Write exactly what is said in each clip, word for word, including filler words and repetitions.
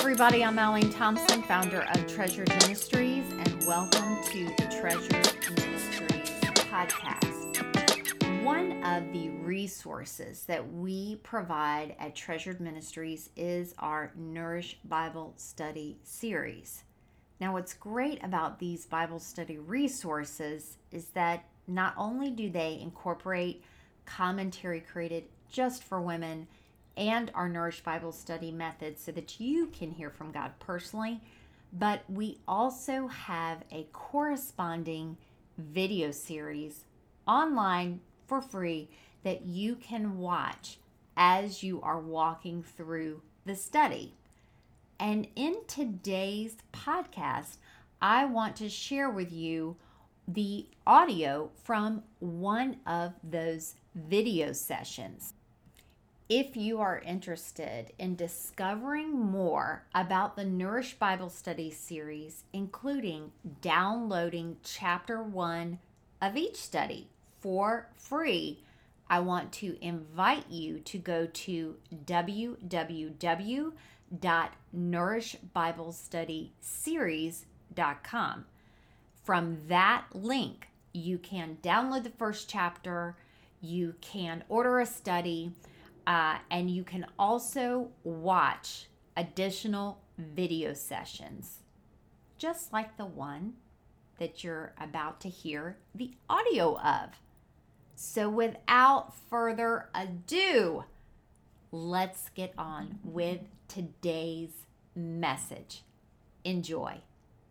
everybody, I'm Aline Thompson, founder of Treasured Ministries, and welcome to the Treasured Ministries podcast. One of the resources that we provide at Treasured Ministries is our Nourish Bible Study series. Now, what's great about these Bible study resources is that not only do they incorporate commentary created just for women and our Nourish Bible Study method so that you can hear from God personally, but we also have a corresponding video series online for free that you can watch as you are walking through the study. And in today's podcast, I want to share with you the audio from one of those video sessions. If you are interested in discovering more about the Nourish Bible Study series, including downloading chapter one of each study for free, I want to invite you to go to w w w dot nourish bible study series dot com. From that link, you can download the first chapter, you can order a study, Uh, and you can also watch additional video sessions, just like the one that you're about to hear the audio of. So without further ado, let's get on with today's message. Enjoy.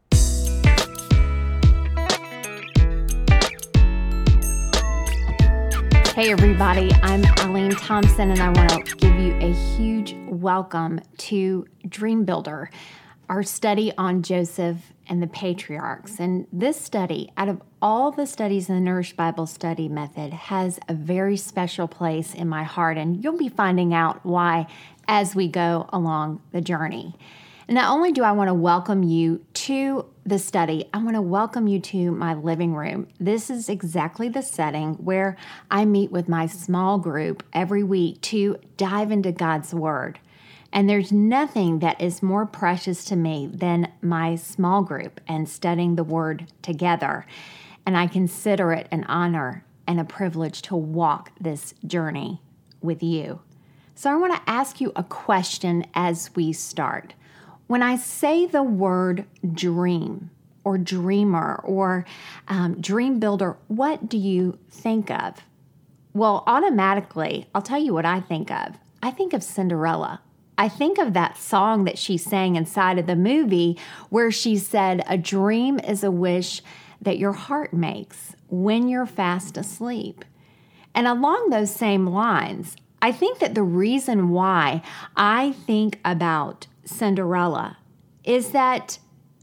Hey everybody, I'm Aline Thompson and I want to give you a huge welcome to Dream Builder, our study on Joseph and the patriarchs. And this study, out of all the studies in the Nourish Bible Study method, has a very special place in my heart, and you'll be finding out why as we go along the journey. And not only do I want to welcome you to the study, I want to welcome you to my living room. This is exactly the setting where I meet with my small group every week to dive into God's Word. And there's nothing that is more precious to me than my small group and studying the Word together. And I consider it an honor and a privilege to walk this journey with you. So I want to ask you a question as we start. When I say the word dream or dreamer or um, dream builder, what do you think of? Well, automatically, I'll tell you what I think of. I think of Cinderella. I think of that song that she sang inside of the movie where she said, "A dream is a wish that your heart makes when you're fast asleep." And along those same lines, I think that the reason why I think about Cinderella is that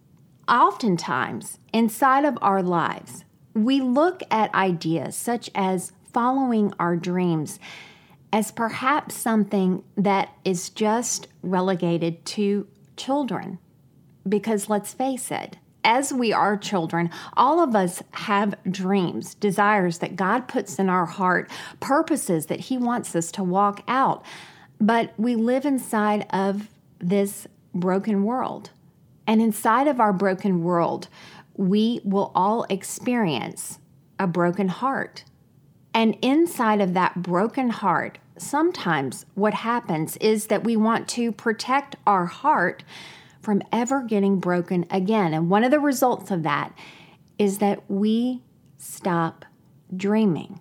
oftentimes inside of our lives, we look at ideas such as following our dreams as perhaps something that is just relegated to children. Because let's face it, as we are children, all of us have dreams, desires that God puts in our heart, purposes that He wants us to walk out. But we live inside of this broken world. And inside of our broken world, we will all experience a broken heart. And inside of that broken heart, sometimes what happens is that we want to protect our heart from ever getting broken again. And one of the results of that is that we stop dreaming.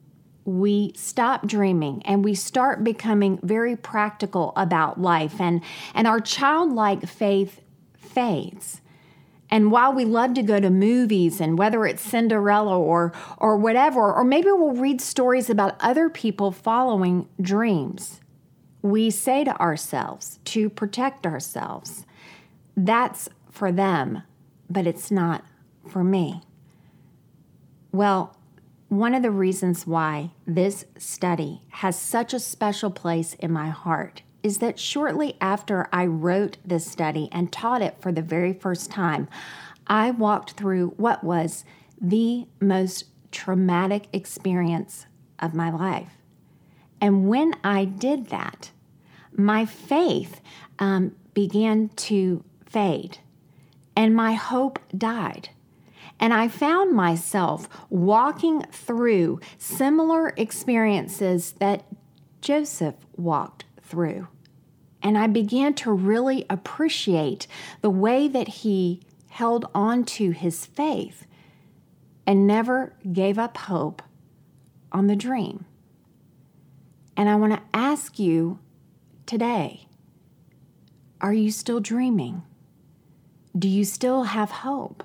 We stop dreaming and we start becoming very practical about life, and, and our childlike faith fades. And while we love to go to movies, and whether it's Cinderella or, or whatever, or maybe we'll read stories about other people following dreams, we say to ourselves to protect ourselves, that's for them, but it's not for me. Well, one of the reasons why this study has such a special place in my heart is that shortly after I wrote this study and taught it for the very first time, I walked through what was the most traumatic experience of my life. And when I did that, my faith um, began to fade, and my hope died. And I found myself walking through similar experiences that Joseph walked through. And I began to really appreciate the way that he held on to his faith and never gave up hope on the dream. And I want to ask you today, are you still dreaming? Do you still have hope?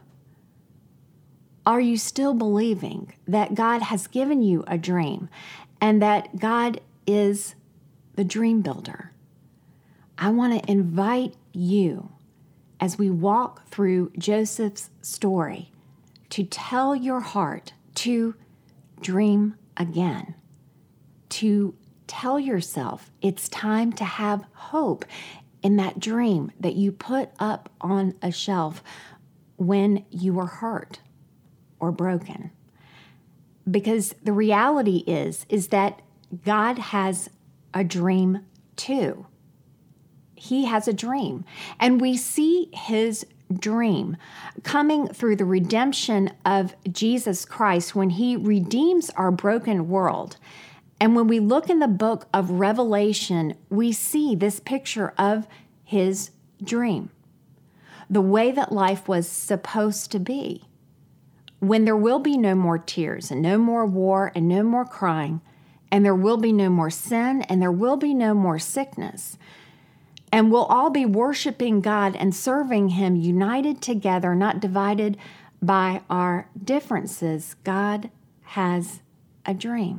Are you still believing that God has given you a dream and that God is the dream builder? I want to invite you, as we walk through Joseph's story, to tell your heart to dream again, to tell yourself it's time to have hope in that dream that you put up on a shelf when you were hurt or broken. Because the reality is, is that God has a dream too. He has a dream. And we see his dream coming through the redemption of Jesus Christ when he redeems our broken world. And when we look in the book of Revelation, we see this picture of his dream, the way that life was supposed to be, when there will be no more tears and no more war and no more crying, and there will be no more sin and there will be no more sickness. And we'll all be worshiping God and serving him united together, not divided by our differences. God has a dream.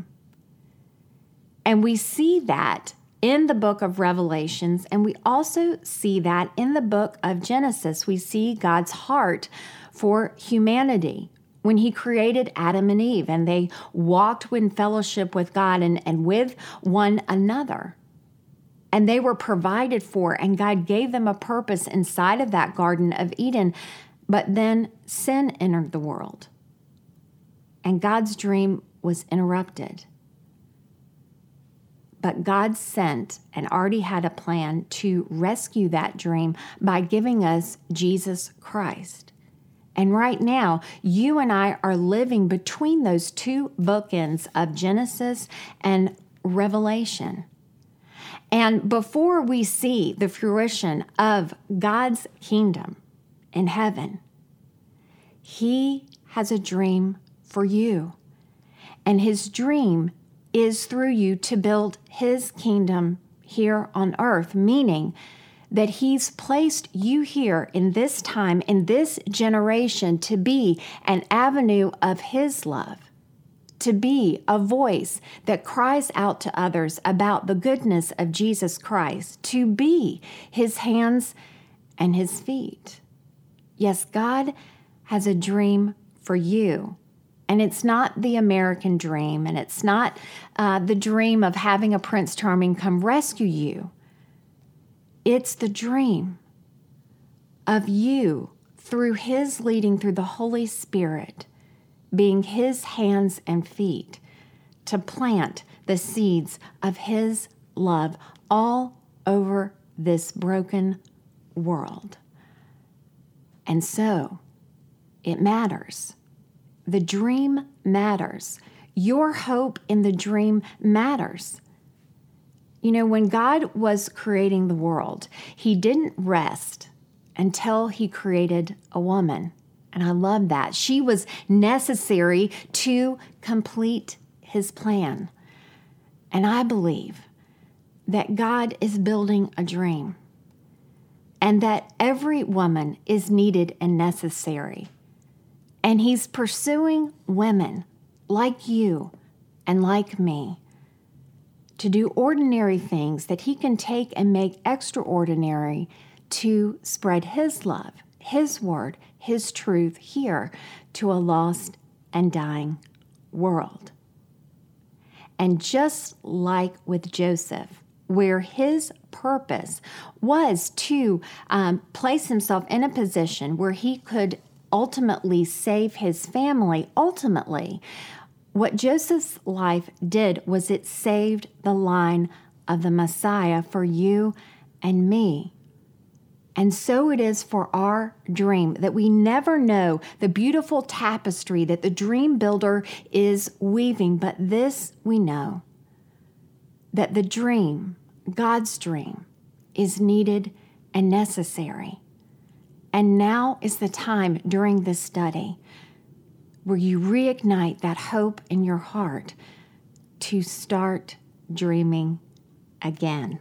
And we see that in the book of Revelations, and we also see that in the book of Genesis. We see God's heart for humanity when he created Adam and Eve, and they walked in fellowship with God and, and with one another. And they were provided for, and God gave them a purpose inside of that Garden of Eden. But then sin entered the world, and God's dream was interrupted. But God sent and already had a plan to rescue that dream by giving us Jesus Christ. And right now, you and I are living between those two bookends of Genesis and Revelation. And before we see the fruition of God's kingdom in heaven, he has a dream for you. And his dream is through you to build his kingdom here on earth, meaning that he's placed you here in this time, in this generation, to be an avenue of his love, to be a voice that cries out to others about the goodness of Jesus Christ, to be his hands and his feet. Yes, God has a dream for you. And it's not the American dream, and it's not uh, the dream of having a Prince Charming come rescue you. It's the dream of you, through his leading through the Holy Spirit, being his hands and feet to plant the seeds of his love all over this broken world. And so it matters. The dream matters. Your hope in the dream matters. You know, when God was creating the world, he didn't rest until he created a woman. And I love that. She was necessary to complete his plan. And I believe that God is building a dream, and that every woman is needed and necessary. And he's pursuing women like you and like me to do ordinary things that he can take and make extraordinary to spread his love, his word, his truth here to a lost and dying world. And just like with Joseph, where his purpose was to um, place himself in a position where he could ultimately save his family, ultimately, what Joseph's life did was it saved the line of the Messiah for you and me. And so it is for our dream, that we never know the beautiful tapestry that the dream builder is weaving. But this we know, that the dream, God's dream, is needed and necessary. And now is the time during this study where you reignite that hope in your heart to start dreaming again.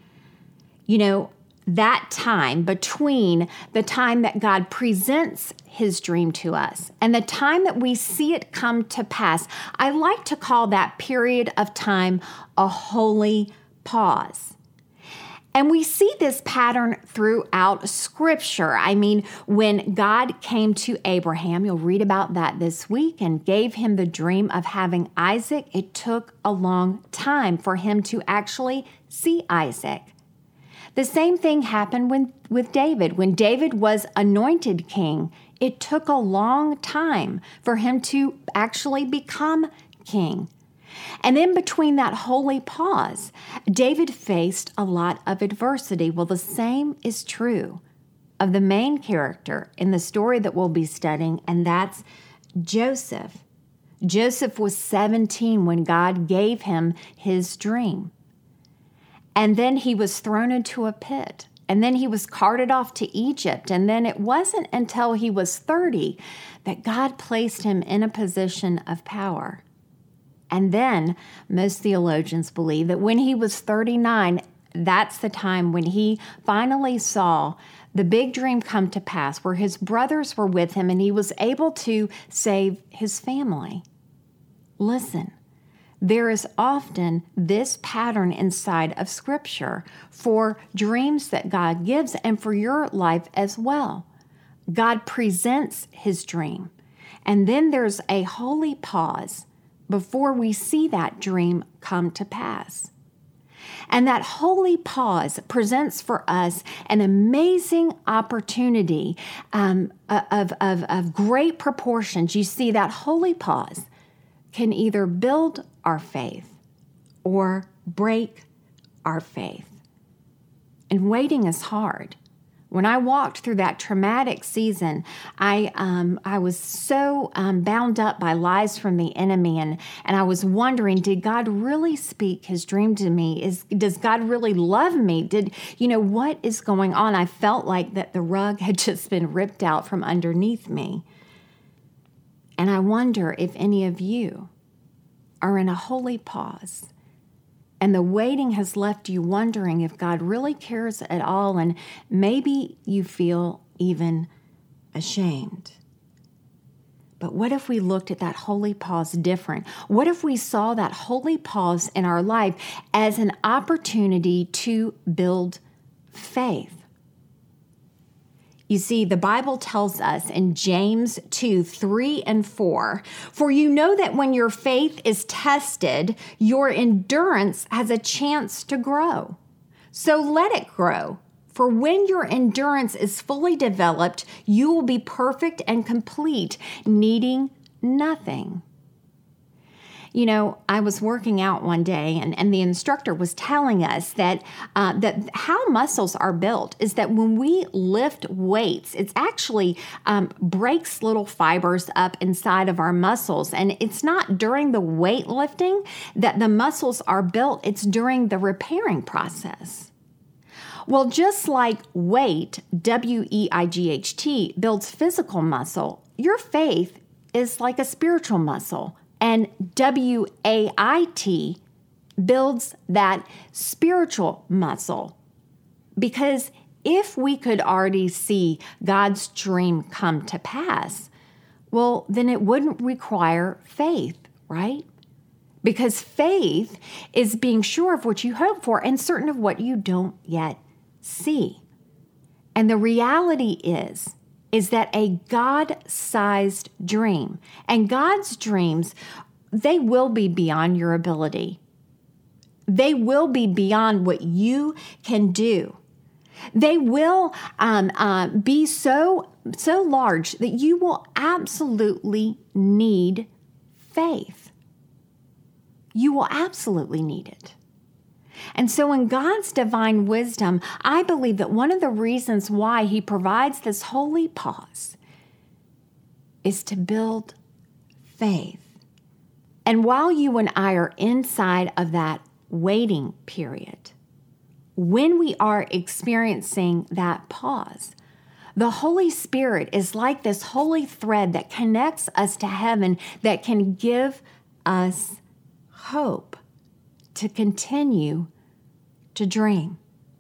You know, that time between the time that God presents his dream to us and the time that we see it come to pass, I like to call that period of time a holy pause. And we see this pattern throughout Scripture. I mean, when God came to Abraham, you'll read about that this week, and gave him the dream of having Isaac, it took a long time for him to actually see Isaac. The same thing happened when, with David. When David was anointed king, it took a long time for him to actually become king. And in between that holy pause, David faced a lot of adversity. Well, the same is true of the main character in the story that we'll be studying, and that's Joseph. Joseph was seventeen when God gave him his dream. And then he was thrown into a pit. And then he was carted off to Egypt. And then it wasn't until he was thirty that God placed him in a position of power. And then most theologians believe that when he was thirty-nine, that's the time when he finally saw the big dream come to pass, where his brothers were with him and he was able to save his family. Listen. There is often this pattern inside of Scripture for dreams that God gives and for your life as well. God presents his dream, and then there's a holy pause before we see that dream come to pass. And that holy pause presents for us an amazing opportunity um, of, of, of great proportions. You see, that holy pause can either build our faith or break our faith. And waiting is hard. When I walked through that traumatic season, I um, I was so um, bound up by lies from the enemy, and, and I was wondering, did God really speak his dream to me? Is does God really love me? Did you know what is going on? I felt like that the rug had just been ripped out from underneath me. And I wonder if any of you are in a holy pause, and the waiting has left you wondering if God really cares at all, and maybe you feel even ashamed. But what if we looked at that holy pause different? What if we saw that holy pause in our life as an opportunity to build faith? You see, the Bible tells us in James two, three and four, for you know that when your faith is tested, your endurance has a chance to grow. So let it grow. For when your endurance is fully developed, you will be perfect and complete, needing nothing. You know, I was working out one day, and, and the instructor was telling us that uh, that how muscles are built is that when we lift weights, it's actually um, breaks little fibers up inside of our muscles. And it's not during the weight lifting that the muscles are built. It's during the repairing process. Well, just like weight, W E I G H T, builds physical muscle, your faith is like a spiritual muscle. And W A I T builds that spiritual muscle. Because if we could already see God's dream come to pass, well, then it wouldn't require faith, right? Because faith is being sure of what you hope for and certain of what you don't yet see. And the reality is, is that a God-sized dream, and God's dreams, they will be beyond your ability. They will be beyond what you can do. They will um, uh, be so, so large that you will absolutely need faith. You will absolutely need it. And so in God's divine wisdom, I believe that one of the reasons why he provides this holy pause is to build faith. And while you and I are inside of that waiting period, when we are experiencing that pause, the Holy Spirit is like this holy thread that connects us to heaven, that can give us hope to continue to dream.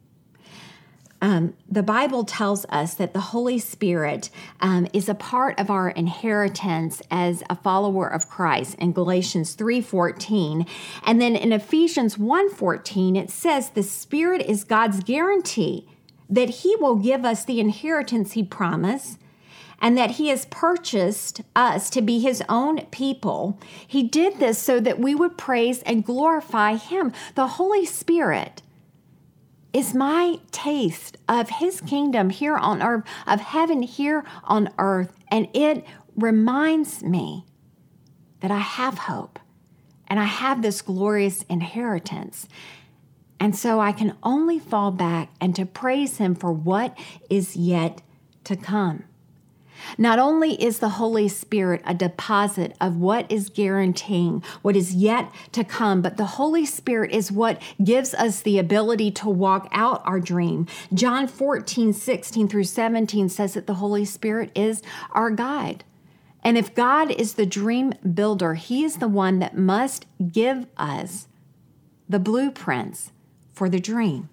Um, the Bible tells us that the Holy Spirit um, is a part of our inheritance as a follower of Christ in Galatians three fourteen. And then in Ephesians one fourteen, it says the Spirit is God's guarantee that he will give us the inheritance he promised, and that he has purchased us to be his own people. He did this so that we would praise and glorify him. The Holy Spirit is my taste of his kingdom here on earth, of heaven here on earth, and it reminds me that I have hope and I have this glorious inheritance. And so I can only fall back and to praise him for what is yet to come. Not only is the Holy Spirit a deposit of what is guaranteeing what is yet to come, but the Holy Spirit is what gives us the ability to walk out our dream. John fourteen, sixteen through seventeen says that the Holy Spirit is our guide. And if God is the dream builder, he is the one that must give us the blueprints for the dream.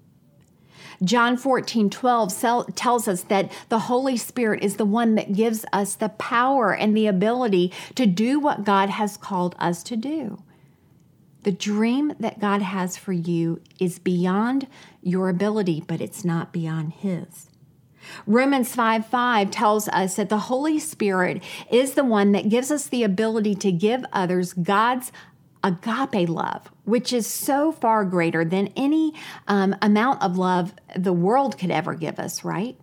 John fourteen, twelve tells us that the Holy Spirit is the one that gives us the power and the ability to do what God has called us to do. The dream that God has for you is beyond your ability, but it's not beyond his. Romans five five tells us that the Holy Spirit is the one that gives us the ability to give others God's agape love, which is so far greater than any um, amount of love the world could ever give us, right?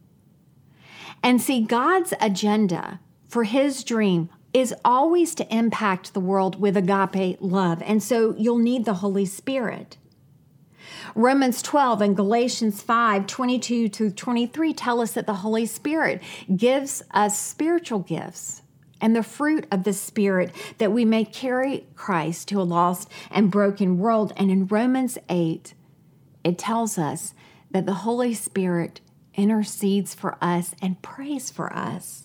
And see, God's agenda for his dream is always to impact the world with agape love. And so you'll need the Holy Spirit. Romans twelve and Galatians five, twenty-two to twenty-three tell us that the Holy Spirit gives us spiritual gifts and the fruit of the Spirit that we may carry Christ to a lost and broken world. And in Romans eight, it tells us that the Holy Spirit intercedes for us and prays for us.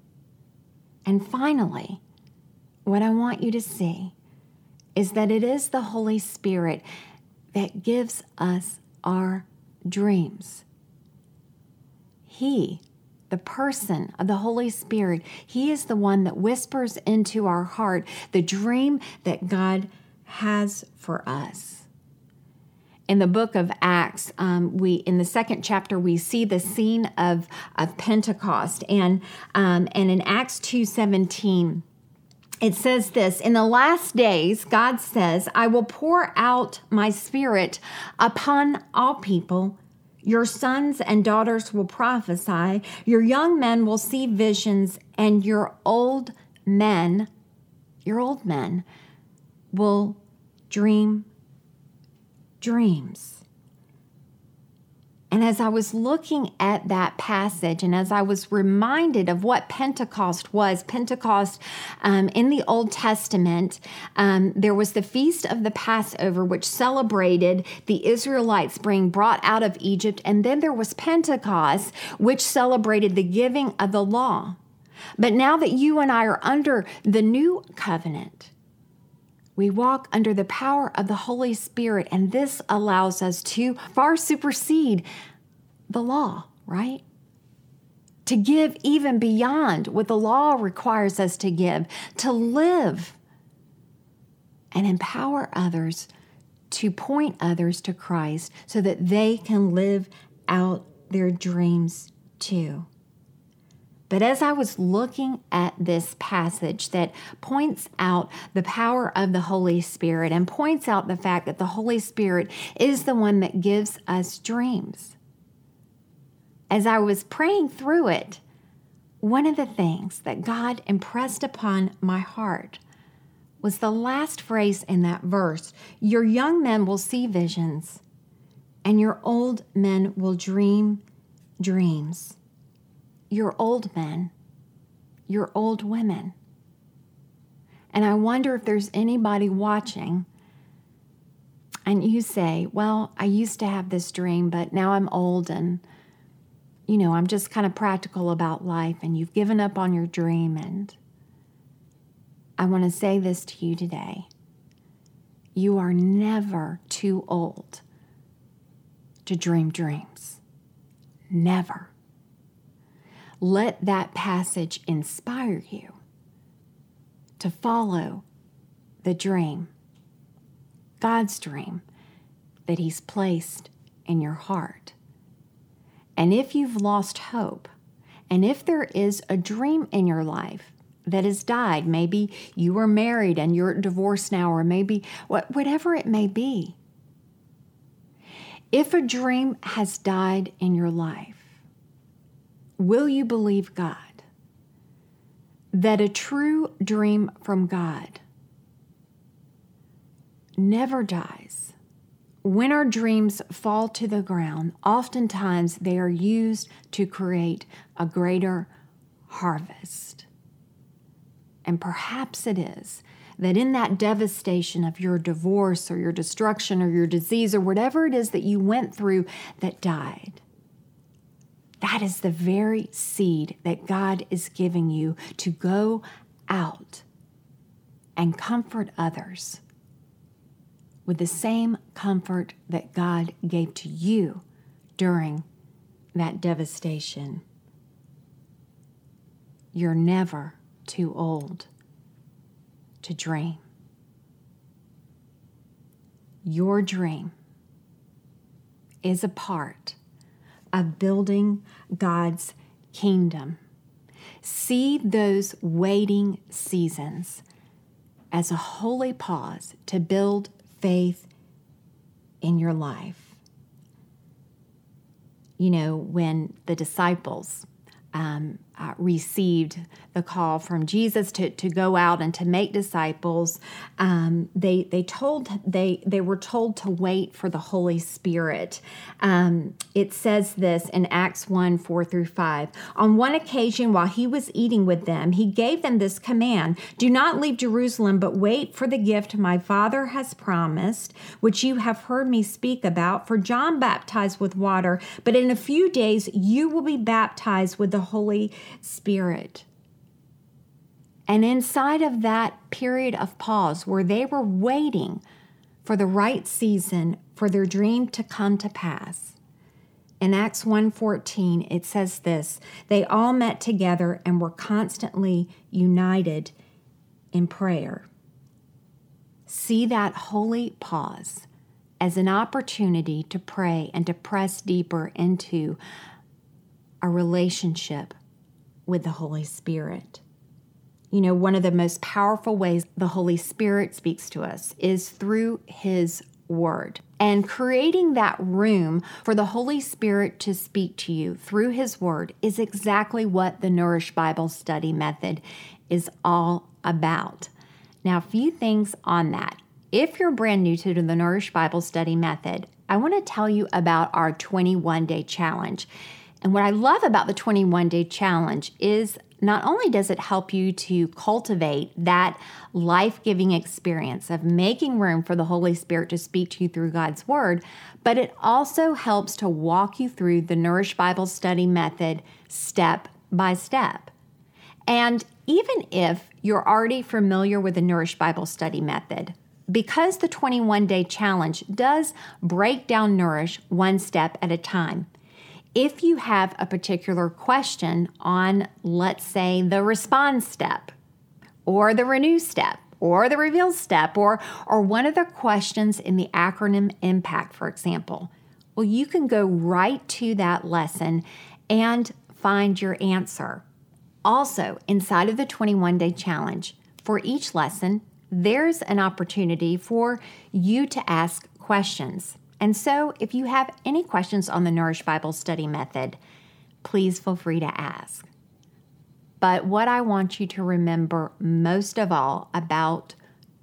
And finally, what I want you to see is that it is the Holy Spirit that gives us our dreams. He The person of the Holy Spirit, he is the one that whispers into our heart the dream that God has for us. In the book of Acts, um, we in the second chapter, we see the scene of, of Pentecost. And, um, and in Acts two seventeen, it says this, in the last days, God says, I will pour out my Spirit upon all people. Your sons and daughters will prophesy. Your young men will see visions, and your old men, your old men will dream dreams. And as I was looking at that passage, and as I was reminded of what Pentecost was, Pentecost um, in the Old Testament, um, there was the Feast of the Passover, which celebrated the Israelites being brought out of Egypt. And then there was Pentecost, which celebrated the giving of the law. But now that you and I are under the new covenant, we walk under the power of the Holy Spirit, and this allows us to far supersede the law, right? To give even beyond what the law requires us to give, to live and empower others, to point others to Christ so that they can live out their dreams too. But as I was looking at this passage that points out the power of the Holy Spirit and points out the fact that the Holy Spirit is the one that gives us dreams, as I was praying through it, one of the things that God impressed upon my heart was the last phrase in that verse. Your young men will see visions, and your old men will dream dreams. Your old men, your old women. And I wonder if there's anybody watching and you say, well, I used to have this dream, but now I'm old and, you know, I'm just kind of practical about life, and you've given up on your dream. And I want to say this to you today. You are never too old to dream dreams. Never. Let that passage inspire you to follow the dream, God's dream that He's placed in your heart. And if you've lost hope, and if there is a dream in your life that has died, maybe you were married and you're divorced now, or maybe whatever it may be. If a dream has died in your life, will you believe God that a true dream from God never dies? When our dreams fall to the ground, oftentimes they are used to create a greater harvest. And perhaps it is that in that devastation of your divorce or your destruction or your disease or whatever it is that you went through that died, that is the very seed that God is giving you to go out and comfort others with the same comfort that God gave to you during that devastation. You're never too old to dream. Your dream is a part of building God's kingdom. See those waiting seasons as a holy pause to build faith in your life. You know, when the disciples um, uh, received the call from Jesus to, to go out and to make disciples, um, they they told they they were told to wait for the Holy Spirit. Um, it says this in Acts one, four through five. On one occasion, while he was eating with them, he gave them this command: do not leave Jerusalem, but wait for the gift my Father has promised, which you have heard me speak about. For John baptized with water, but in a few days you will be baptized with the Holy Spirit. And inside of that period of pause where they were waiting for the right season for their dream to come to pass, in Acts one fourteen, it says this: they all met together and were constantly united in prayer. See that holy pause as an opportunity to pray and to press deeper into a relationship with the Holy Spirit. You know, one of the most powerful ways the Holy Spirit speaks to us is through His Word. And creating that room for the Holy Spirit to speak to you through His Word is exactly what the Nourish Bible Study Method is all about. Now, a few things on that. If you're brand new to the Nourish Bible Study Method, I want to tell you about our twenty-one day challenge. And what I love about the twenty-one day challenge is not only does it help you to cultivate that life-giving experience of making room for the Holy Spirit to speak to you through God's Word, but it also helps to walk you through the Nourish Bible Study Method step by step. And even if you're already familiar with the Nourish Bible Study Method, because the twenty-one day challenge does break down Nourish one step at a time, if you have a particular question on, let's say, the respond step, or the renew step, or the reveal step, or, or one of the questions in the acronym IMPACT, for example, well, you can go right to that lesson and find your answer. Also, inside of the twenty-one day challenge, for each lesson, there's an opportunity for you to ask questions. And so if you have any questions on the Nourish Bible Study Method, please feel free to ask. But what I want you to remember most of all about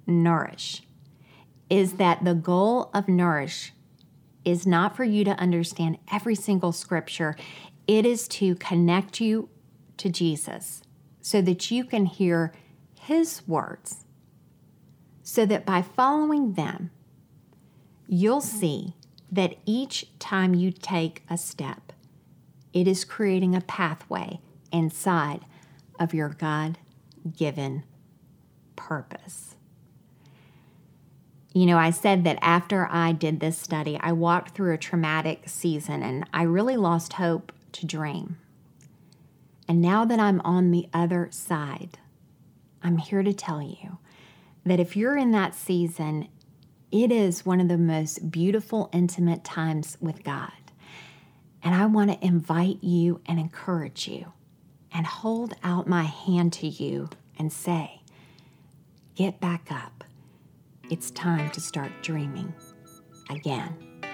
Nourish is that the goal of Nourish is not for you to understand every single scripture. It is to connect you to Jesus so that you can hear his words, so that by following them, you'll see that each time you take a step, it is creating a pathway inside of your God-given purpose. You know, I said that after I did this study, I walked through a traumatic season and I really lost hope to dream. And now that I'm on the other side, I'm here to tell you that if you're in that season, it is one of the most beautiful, intimate times with God. And I want to invite you and encourage you and hold out my hand to you and say, get back up. It's time to start dreaming again.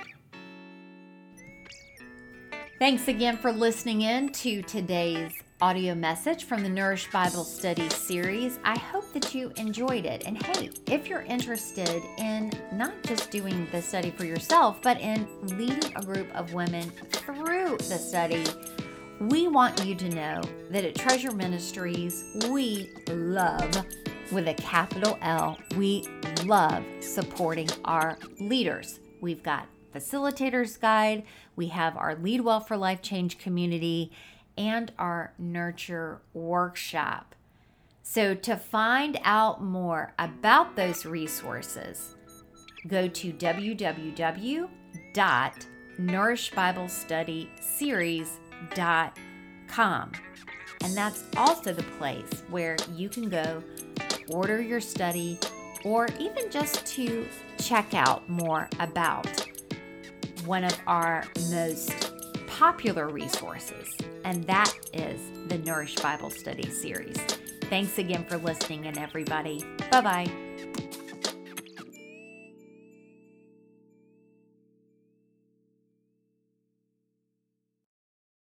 Thanks again for listening in to today's audio message from the Nourish Bible Study series. I hope that you enjoyed it. And hey, if you're interested in not just doing the study for yourself, but in leading a group of women through the study, we want you to know that at Treasure Ministries, we love, with a capital L, we love supporting our leaders. We've got Facilitators Guide, we have our Lead Well for Life Change community, and our Nurture Workshop. So to find out more about those resources, go to w w w dot nourish bible study series dot com. And that's also the place where you can go order your study or even just to check out more about one of our most popular resources, and that is the Nourish Bible Study series. Thanks again for listening in, everybody. Bye-bye.